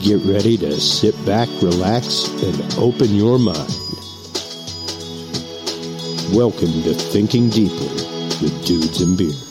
Get ready to sit back, relax, and open your mind. Welcome to Thinking Deeply with Dudes and Beer.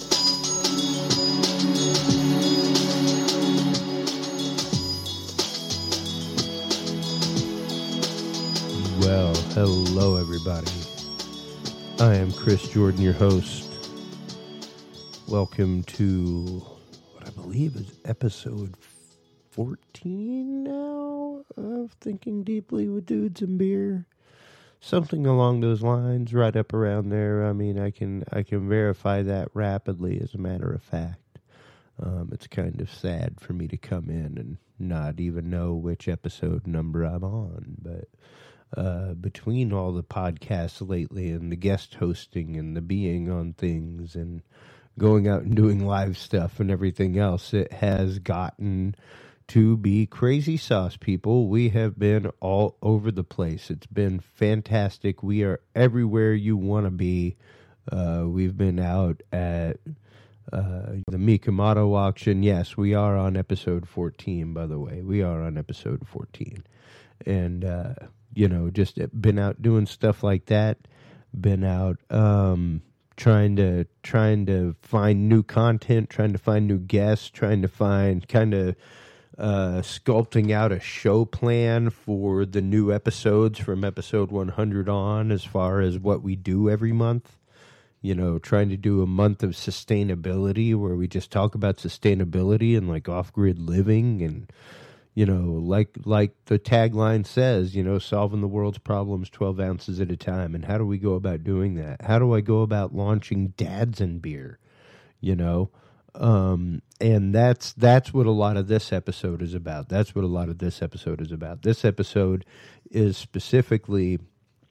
Well, hello everybody. I am Chris Jordan, your host. Welcome to what I believe is episode 14 now of Thinking Deeply with Dudes and Beer. Something along those lines, right up around there. I mean, I can verify that rapidly, as a matter of fact. It's kind of sad for me to come in and not even know which episode number I'm on, but between all the podcasts lately and the guest hosting and the being on things and going out and doing live stuff and everything else, it has gotten to be crazy sauce, people. We have been all over the place. It's been fantastic. We are everywhere you want to be. We've been out at the Mikomoto auction. Yes, we are on episode 14, by the way. We are on episode 14. And, just been out doing stuff like that. Been out trying to find new content, trying to find new guests, trying to find sculpting out a show plan for the new episodes from episode 100 on, as far as what we do every month. Trying to do a month of sustainability where we just talk about sustainability and like off-grid living and, like the tagline says, solving the world's problems 12 ounces at a time. And how do we go about doing that? How do I go about launching Dads and Beer? And that's what a lot of this episode is about. This episode is specifically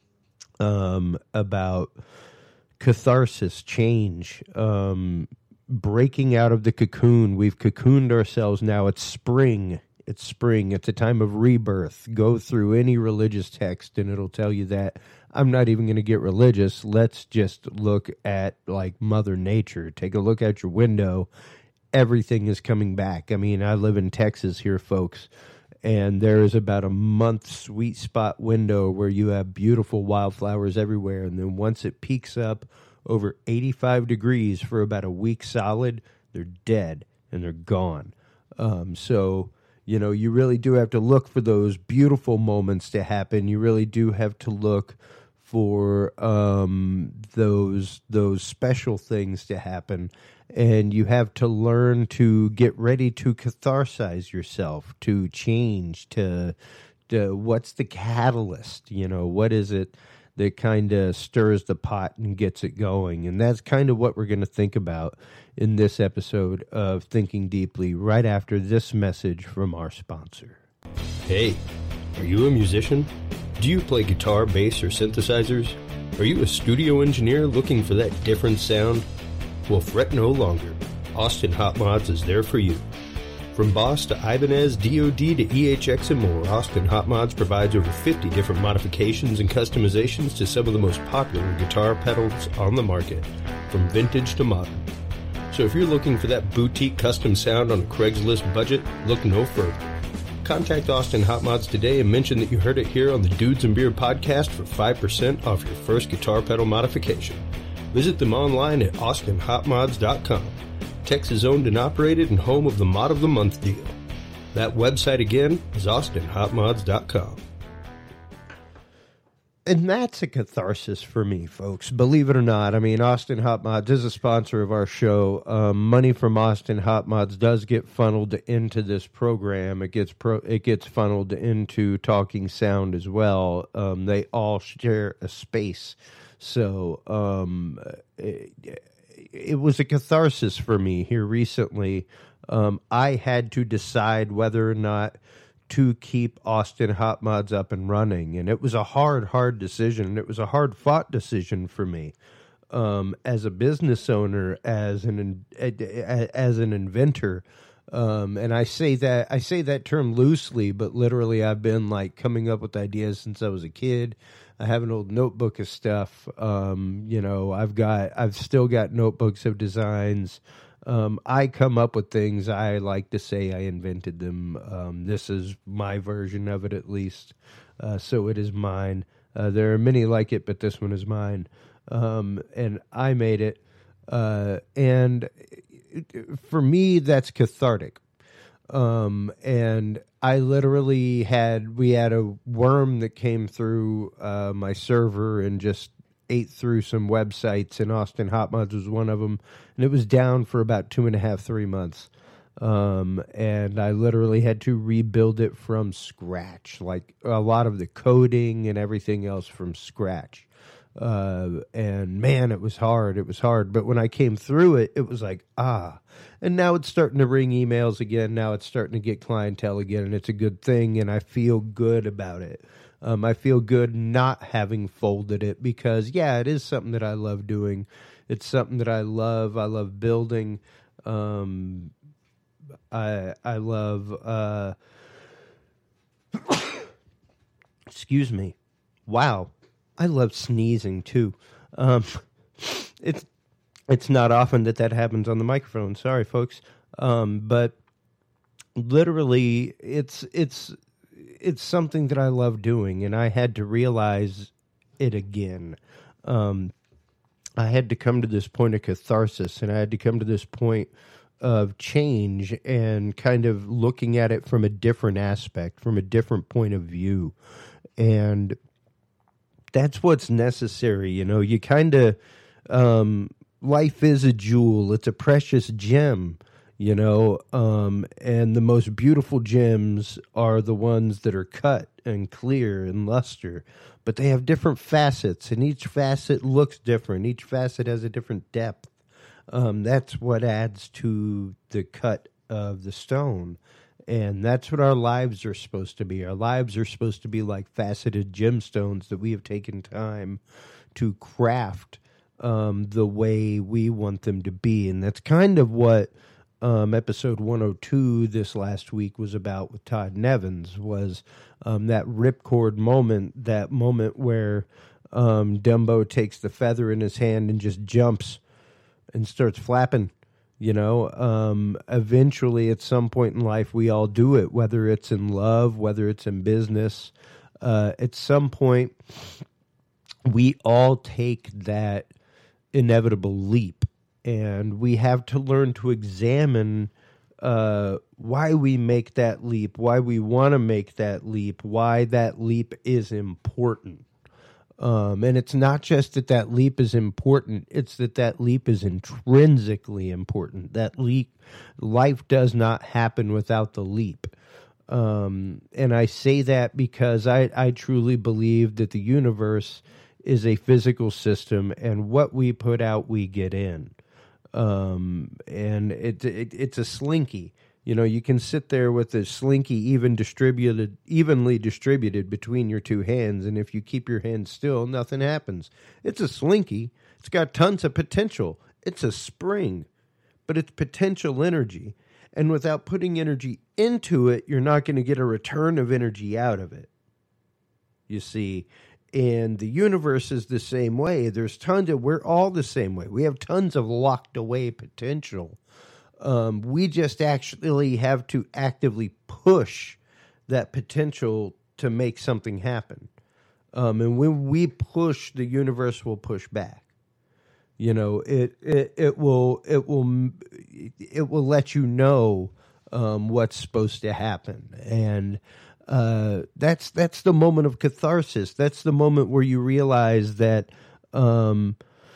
about catharsis, change, breaking out of the cocoon. We've cocooned ourselves now. It's spring. It's a time of rebirth. Go through any religious text and it'll tell you that. I'm not even going to get religious. Let's just look at like Mother Nature. Take a look out your window. Everything is coming back. I mean, I live in Texas here, folks, and there is about a month sweet spot window where you have beautiful wildflowers everywhere. And then once it peaks up over 85 degrees for about a week solid, they're dead and they're gone. You really do have to look for those beautiful moments to happen. You really do have to look for those special things to happen. And you have to learn to get ready to catharsize yourself, to change, to what's the catalyst? What is it that kind of stirs the pot and gets it going? And that's kind of what we're going to think about in this episode of Thinking Deeply, right after this message from our sponsor. Hey, are you a musician? Do you play guitar, bass, or synthesizers? Are you a studio engineer looking for that different sound? Well, fret no longer. Austin Hot Mods is there for you. From Boss to Ibanez, DoD to EHX and more, Austin Hot Mods provides over 50 different modifications and customizations to some of the most popular guitar pedals on the market, from vintage to modern. So if you're looking for that boutique custom sound on a Craigslist budget, look no further. Contact Austin Hot Mods today and mention that you heard it here on the Dudes and Beer podcast for 5% off your first guitar pedal modification. Visit them online at austinhotmods.com. Texas owned and operated and home of the Mod of the Month deal. That website again is austinhotmods.com. And that's a catharsis for me, folks. Believe it or not. I mean, Austin Hot Mods is a sponsor of our show. Money from Austin Hot Mods does get funneled into this program. It gets funneled into Talking Sound as well. They all share a space. So it was a catharsis for me here recently. I had to decide whether or not to keep Austin Hot Mods up and running. And it was a hard decision. It was a hard-fought decision for me. As a business owner, as an inventor, and I say that term loosely, but literally I've been like coming up with ideas since I was a kid. I have an old notebook of stuff. I've still got notebooks of designs. I come up with things. I like to say I invented them. This is my version of it, at least. So it is mine. There are many like it, but this one is mine. And I made it. And for me, that's cathartic. And I literally we had a worm that came through my server and just ate through some websites, and Austin Hot Mods was one of them, and it was down for about 2.5, 3 months. And I literally had to rebuild it from scratch, like a lot of the coding and everything else from scratch. And man, it was hard. It was hard. But when I came through it, it was like, and now it's starting to ring emails again. Now it's starting to get clientele again, and it's a good thing. And I feel good about it. I feel good not having folded it because, yeah, it is something that I love doing. It's something that I love. I love building. I love, excuse me. Wow. I love sneezing too. It's not often that happens on the microphone. Sorry, folks. But literally, it's something that I love doing, and I had to realize it again. I had to come to this point of catharsis, and I had to come to this point of change and kind of looking at it from a different aspect, from a different point of view. And that's what's necessary. You kind of, life is a jewel. It's a precious gem, and the most beautiful gems are the ones that are cut and clear and luster, but they have different facets, and each facet looks different. Each facet has a different depth. That's what adds to the cut of the stone. And that's what our lives are supposed to be. Our lives are supposed to be like faceted gemstones that we have taken time to craft the way we want them to be. And that's kind of what episode 102 this last week was about with Todd Nevins, was that ripcord moment, that moment where Dumbo takes the feather in his hand and just jumps and starts flapping. Eventually at some point in life, we all do it, whether it's in love, whether it's in business. At some point, we all take that inevitable leap, and we have to learn to examine why we make that leap, why we want to make that leap, why that leap is important. And it's not just that leap is important, it's that leap is intrinsically important. That leap, life does not happen without the leap. And I say that because I truly believe that the universe is a physical system, and what we put out, we get in. And it's a slinky. You can sit there with a slinky evenly distributed between your two hands, and if you keep your hands still, nothing happens. It's a slinky. It's got tons of potential. It's a spring, but it's potential energy. And without putting energy into it, you're not going to get a return of energy out of it. You see, and the universe is the same way. We're all the same way. We have tons of locked away potential. We just actually have to actively push that potential to make something happen. And when we push, the universe will push back. It will let you know what's supposed to happen. And that's the moment of catharsis. That's the moment where you realize that where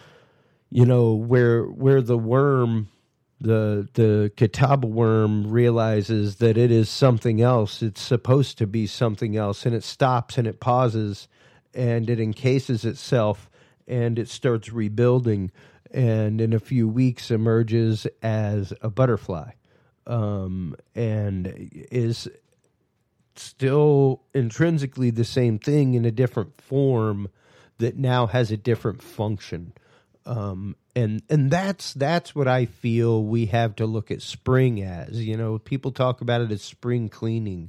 the worm, the Catawba worm, realizes that it is something else. It's supposed to be something else, and it stops and it pauses and it encases itself and it starts rebuilding, and in a few weeks emerges as a butterfly, and is still intrinsically the same thing in a different form that now has a different function. And that's what I feel we have to look at spring as. People talk about it as spring cleaning.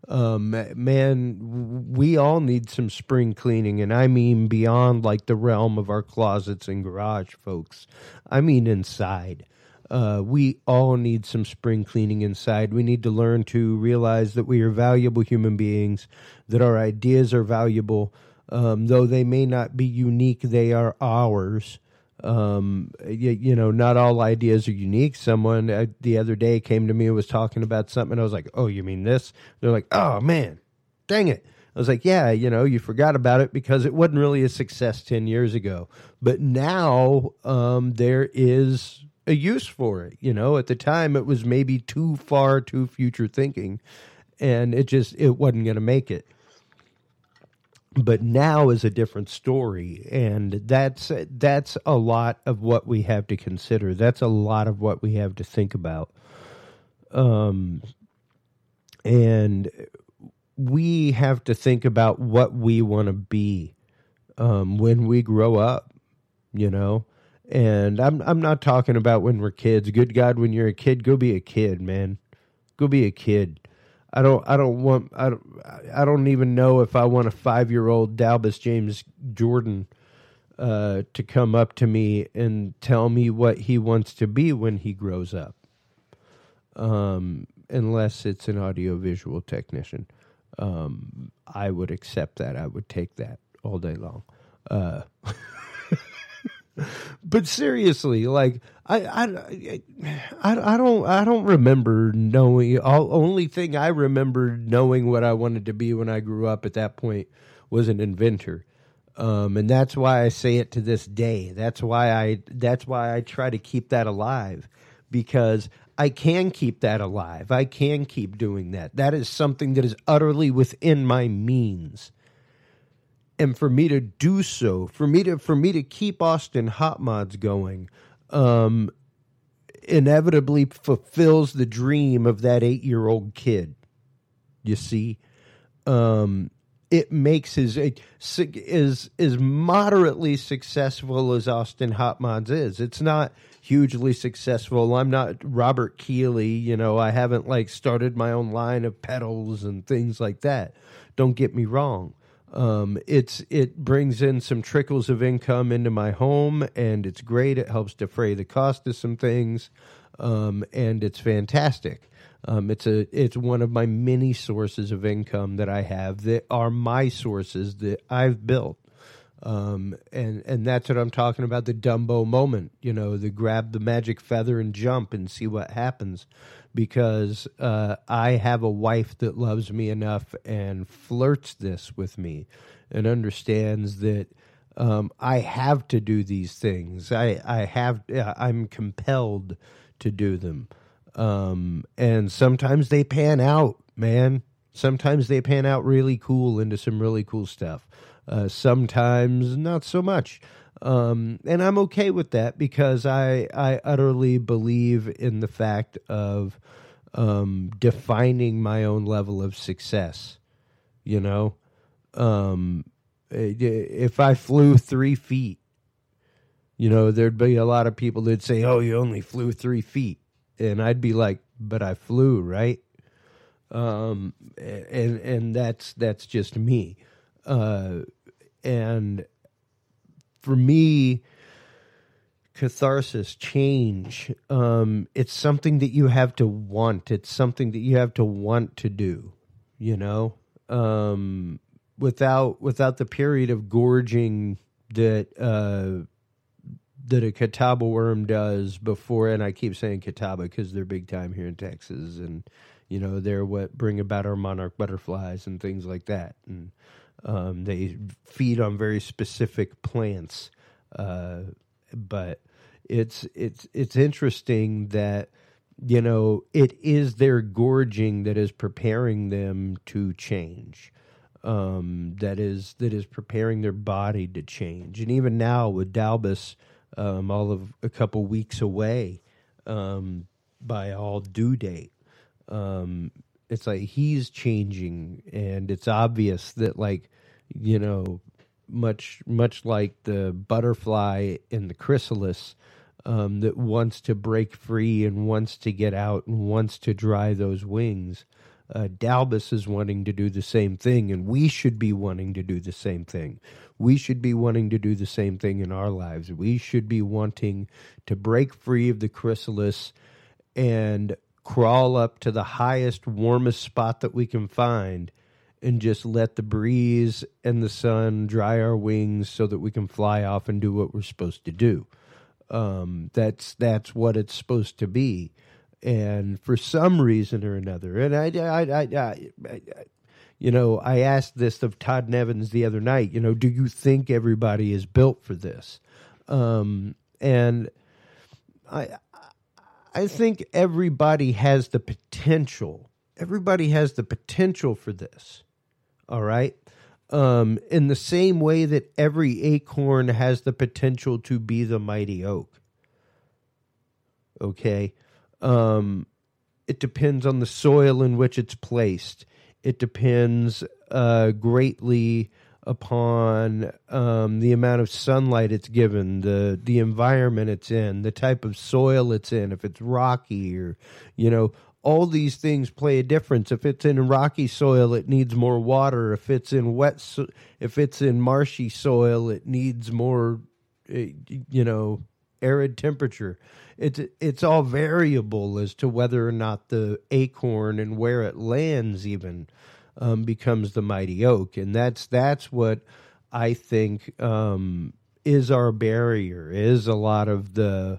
Man, we all need some spring cleaning, and I mean beyond like the realm of our closets and garage, folks. I mean inside. We all need some spring cleaning inside. We need to learn to realize that we are valuable human beings, that our ideas are valuable. Though they may not be unique, they are ours. Not all ideas are unique. Someone the other day came to me and was talking about something, and I was like, oh, you mean this? They're like, oh, man, dang it. I was like, yeah, you forgot about it because it wasn't really a success 10 years ago. But now there is a use for it. At the time it was maybe too future thinking, and it wasn't going to make it. But now is a different story, and that's a lot of what we have to consider. That's a lot of what we have to think about. And we have to think about what we want to be when we grow up, And I'm not talking about when we're kids. Good God, when you're a kid, go be a kid, man. Go be a kid. I don't even know if I want a 5-year-old Dalbus James Jordan to come up to me and tell me what he wants to be when he grows up. Unless it's an audiovisual technician. I would accept that. I would take that all day long. But seriously, like I don't remember knowing. Only thing I remember knowing what I wanted to be when I grew up at that point was an inventor, and that's why I say it to this day. That's why I try to keep that alive, because I can keep that alive. I can keep doing that. That is something that is utterly within my means. And for me to do so, for me to keep Austin Hot Mods going, inevitably fulfills the dream of that 8-year-old kid. You see, it makes as moderately successful as Austin Hot Mods is. It's not hugely successful. I'm not Robert Keeley. I haven't started my own line of pedals and things like that. Don't get me wrong. It brings in some trickles of income into my home, and it's great. It helps defray the cost of some things, and it's fantastic. It's one of my many sources of income that I have that are my sources that I've built. And that's what I'm talking about, the Dumbo moment, the grab the magic feather and jump and see what happens. Because I have a wife that loves me enough and flirts this with me and understands that I have to do these things. I'm compelled to do them. And sometimes they pan out, man. Sometimes they pan out really cool into some really cool stuff. Sometimes not so much. And I'm okay with that because I utterly believe in the fact of defining my own level of success. If I flew 3 feet, there'd be a lot of people that'd say, oh, you only flew 3 feet. And I'd be like, but I flew, right? And that's just me. And for me, catharsis, change, it's something that you have to want. It's something that you have to want to do, without the period of gorging that a catawba worm does before, and I keep saying catawba because they're big time here in Texas, and they're what bring about our monarch butterflies and things like that, and they feed on very specific plants. But it's interesting that it is their gorging that is preparing them to change. That is preparing their body to change, and even now with Dalbus, all of a couple weeks away, by all due date, it's like he's changing, and it's obvious that much like the butterfly in the chrysalis, that wants to break free and wants to get out and wants to dry those wings. Dalbus is wanting to do the same thing, and we should be wanting to do the same thing. We should be wanting to do the same thing in our lives. We should be wanting to break free of the chrysalis and crawl up to the highest, warmest spot that we can find and just let the breeze and the sun dry our wings so that we can fly off and do what we're supposed to do. That's what it's supposed to be. And for some reason or another, and I asked this of Todd Nevins the other night, do you think everybody is built for this? And I think everybody has the potential. Everybody has the potential for this. All right. In the same way that every acorn has the potential to be the mighty oak. Okay. It depends on the soil in which it's placed. It depends greatly upon the amount of sunlight it's given, the environment it's in, the type of soil it's in, if it's rocky or, all these things play a difference. If it's in rocky soil, it needs more water. If it's in if it's in marshy soil, it needs more, arid temperature. It's all variable as to whether or not the acorn and where it lands even becomes the mighty oak, and that's what I think is our barrier. Is a lot of the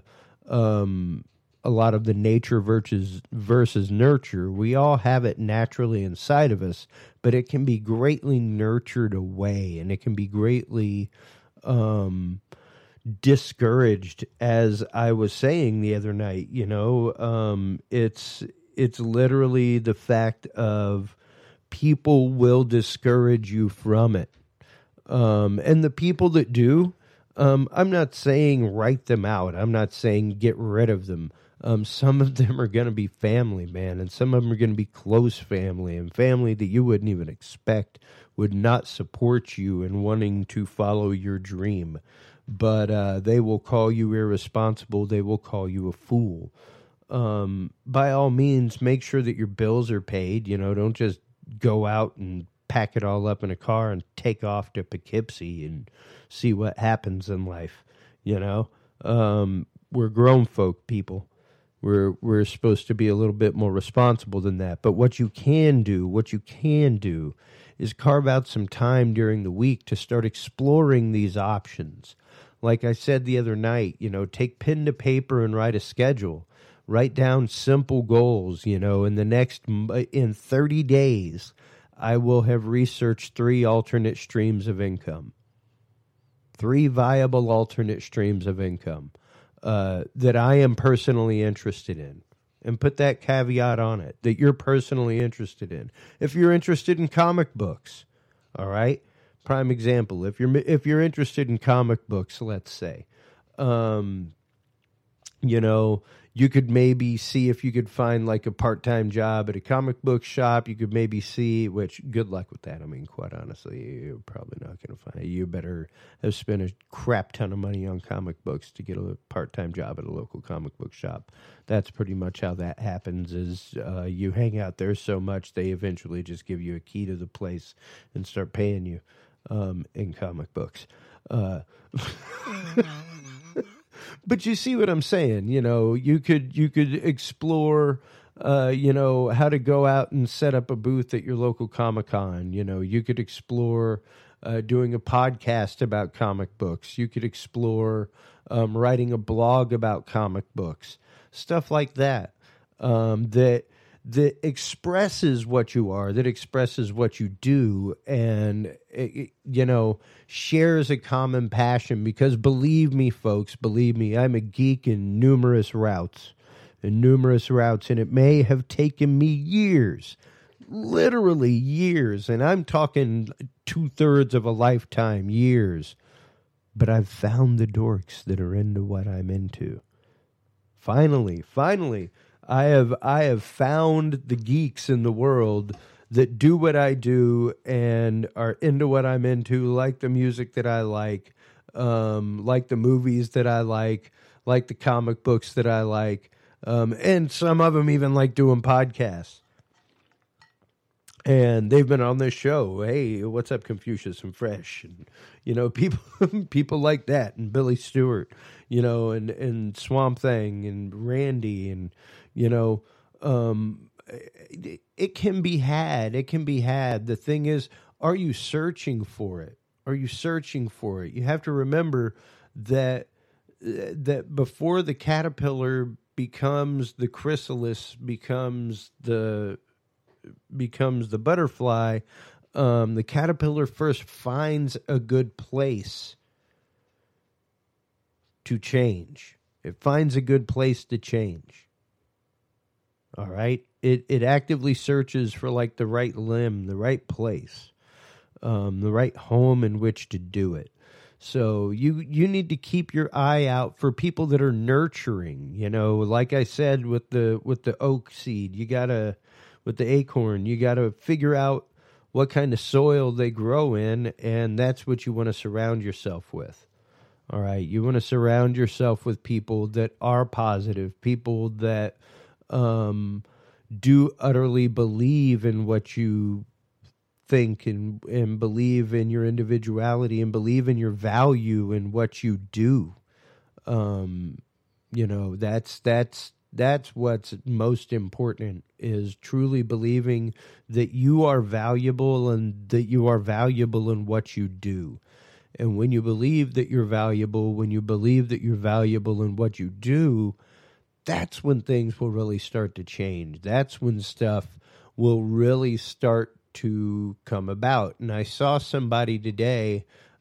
nature versus nurture. We all have it naturally inside of us, but it can be greatly nurtured away, and it can be greatly discouraged, as I was saying the other night. It's literally the fact of people will discourage you from it. And the people that do, I'm not saying write them out. I'm not saying get rid of them. Some of them are going to be family, man, and some of them are going to be close family, and family that you wouldn't even expect would not support you in wanting to follow your dream. But they will call you irresponsible. They will call you a fool. By all means, make sure that your bills are paid. Don't just go out and pack it all up in a car and take off to Poughkeepsie and see what happens in life. We're grown folk, people. We're supposed to be a little bit more responsible than that. But what you can do is carve out some time during the week to start exploring these options. Like I said the other night, take pen to paper and write a schedule. Write down simple goals, in 30 days, I will have researched 3 alternate streams of income. 3 viable alternate streams of income that I am personally interested in. And put that caveat on it, that you're personally interested in. If you're interested in comic books, all right? Prime example, if you're interested in comic books, let's say, you could maybe see if you could find like a part-time job at a comic book shop. You could maybe see, which good luck with that. I mean, quite honestly, you're probably not going to find it. You better have spent a crap ton of money on comic books to get a part-time job at a local comic book shop. That's pretty much how that happens is you hang out there so much, they eventually just give you a key to the place and start paying you in comic books. But you see what I'm saying? You could explore, how to go out and set up a booth at your local Comic-Con. You could explore doing a podcast about comic books. You could explore writing a blog about comic books, stuff like that. That expresses what you are, that expresses what you do, and, shares a common passion. Because believe me, folks, I'm a geek in numerous routes, and it may have taken me years, literally years, and I'm talking 2/3 of a lifetime, years, but I've found the dorks that are into what I'm into. Finally, I have found the geeks in the world that do what I do and are into what I'm into, like the music that I like the movies that I like the comic books that I like, and some of them even like doing podcasts. And they've been on this show. Hey, what's up, Confucius and Fresh? And, people people like that. And Billy Stewart, and Swamp Thing and Randy. And, it can be had. It can be had. The thing is, are you searching for it? Are you searching for it? You have to remember that before the caterpillar becomes the chrysalis, becomes the butterfly, the caterpillar first finds a good place to change. It finds a good place to change. All right? It actively searches for like the right limb, the right place, the right home in which to do it. So you need to keep your eye out for people that are nurturing, like I said with the oak seed, with the acorn, you got to figure out what kind of soil they grow in, and that's what you want to surround yourself with. All right, you want to surround yourself with people that are positive, people that do utterly believe in what you think and believe in your individuality and believe in your value in what you do. That's what's most important, is truly believing that you are valuable and that you are valuable in what you do. And when you believe that you're valuable, when you believe that you're valuable in what you do, that's when things will really start to change. That's when stuff will really start to come about. And I saw somebody today,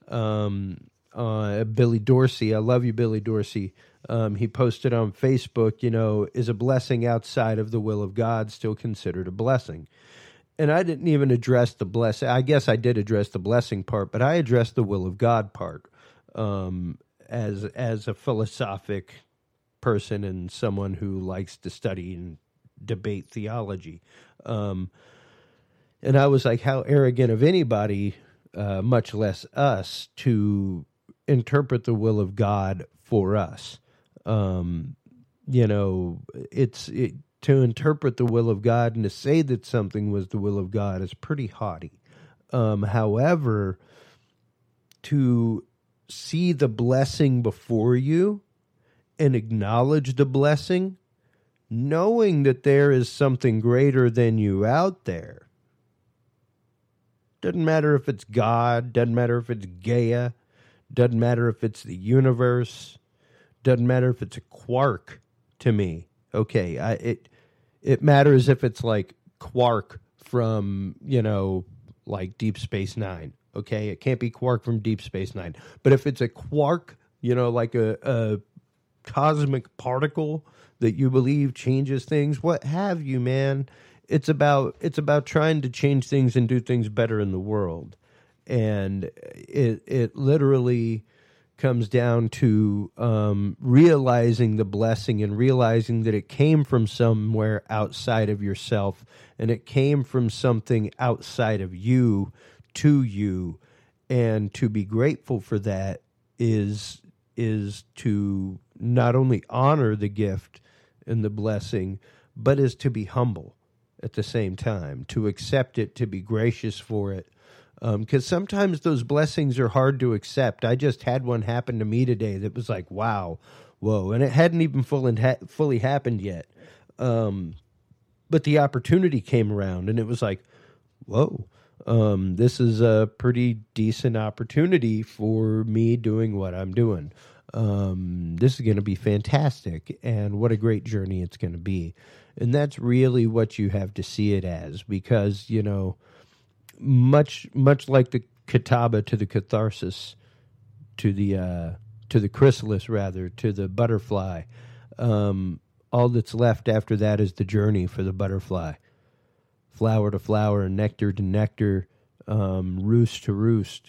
Billy Dorsey. I love you, Billy Dorsey. He posted on Facebook, is a blessing outside of the will of God still considered a blessing? And I didn't even address the blessing. I guess I did address the blessing part, but I addressed the will of God part as a philosophic person and someone who likes to study and debate theology. And I was like, how arrogant of anybody, much less us, to interpret the will of God for us. To interpret the will of God and to say that something was the will of God is pretty haughty. However, to see the blessing before you and acknowledge the blessing, knowing that there is something greater than you out there. Doesn't matter if it's God, doesn't matter if it's Gaia, doesn't matter if it's the universe, doesn't matter if it's a quark to me. Okay, it matters if it's like Quark from, like Deep Space Nine. Okay, it can't be Quark from Deep Space Nine. But if it's a quark, like a cosmic particle that you believe changes things, what have you, man? It's about trying to change things and do things better in the world. And it literally comes down to realizing the blessing and realizing that it came from somewhere outside of yourself, and it came from something outside of you to you, and to be grateful for that is to not only honor the gift and the blessing, but is to be humble at the same time, to accept it, to be gracious for it. Because sometimes those blessings are hard to accept. I just had one happen to me today that was like, wow, whoa. And it hadn't even fully happened yet. But the opportunity came around, and it was like, whoa, this is a pretty decent opportunity for me doing what I'm doing. This is going to be fantastic, and what a great journey it's going to be. And that's really what you have to see it as, because, much like the kataba to the catharsis, to the chrysalis rather, to the butterfly, all that's left after that is the journey for the butterfly. Flower to flower, nectar to nectar, roost to roost,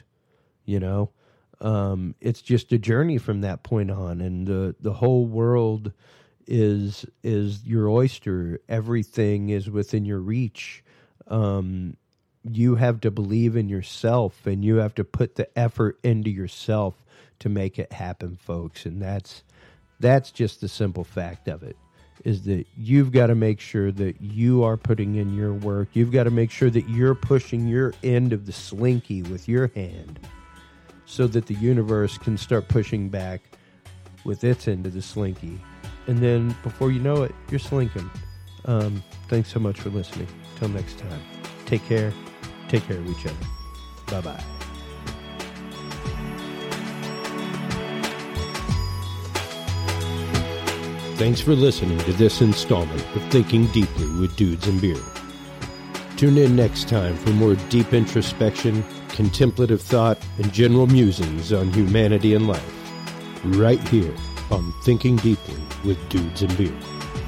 it's just a journey from that point on, and the whole world is your oyster. Everything is within your reach. You have to believe in yourself, and you have to put the effort into yourself to make it happen, folks. And that's just the simple fact of it, is that you've got to make sure that you are putting in your work. You've got to make sure that you're pushing your end of the slinky with your hand so that the universe can start pushing back with its end of the slinky. And then before you know it, you're slinking. Thanks so much for listening. Till next time. Take care. Take care of each other. Bye-bye. Thanks for listening to this installment of Thinking Deeply with Dudes and Beer. Tune in next time for more deep introspection, contemplative thought, and general musings on humanity and life. Right here on Thinking Deeply with Dudes and Beer.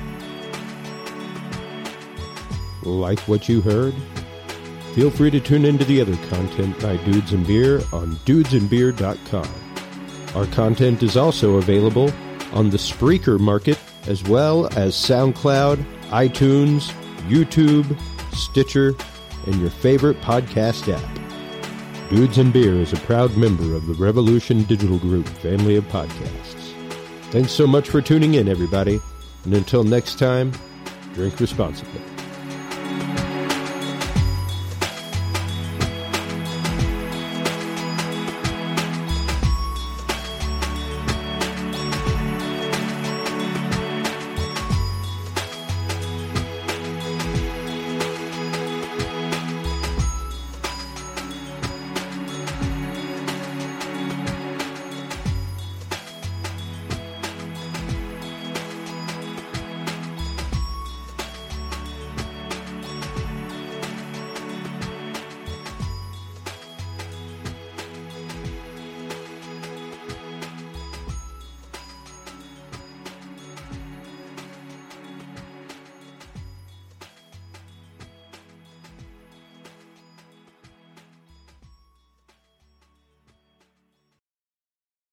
Like what you heard? Feel free to tune into the other content by Dudes and Beer on dudesandbeer.com. Our content is also available on the Spreaker market, as well as SoundCloud, iTunes, YouTube, Stitcher, and your favorite podcast app. Dudes and Beer is a proud member of the Revolution Digital Group family of podcasts. Thanks so much for tuning in, everybody, and until next time, drink responsibly.